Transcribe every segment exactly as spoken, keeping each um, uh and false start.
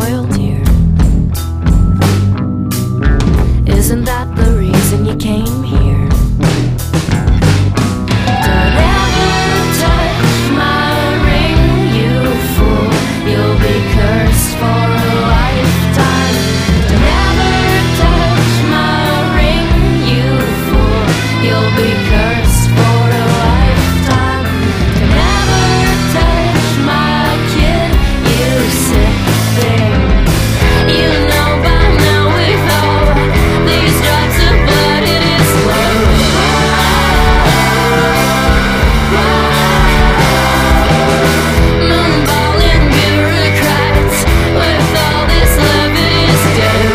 spoiled here. Isn't that the reason you came here? Don't ever touch my ring, you fool. You'll be cursed for a lifetime. Don't ever touch my ring, you fool. You'll be cursed for a lifetime. Don't ever touch my kid, you sick thing. You know by now with all these drops of blood it is slow. Moonballing bureaucrats with all this love it is dead.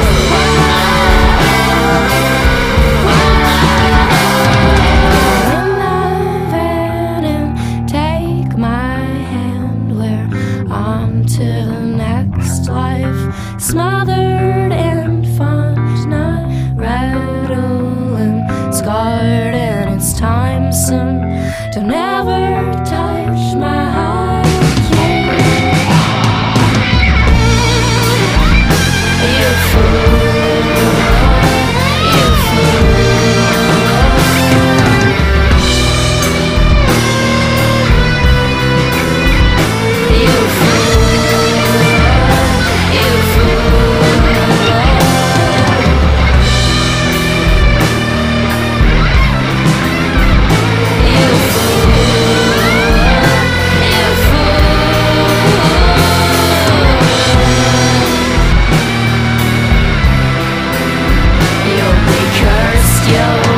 In the van and take my hand, we're on to the next life. Smothered in fun, not rattling, scarred and it's time soon. Don't ever touch my heart, you fool, you fool. You fool, you fool. You fool, you fool. You'll be cursed, you'll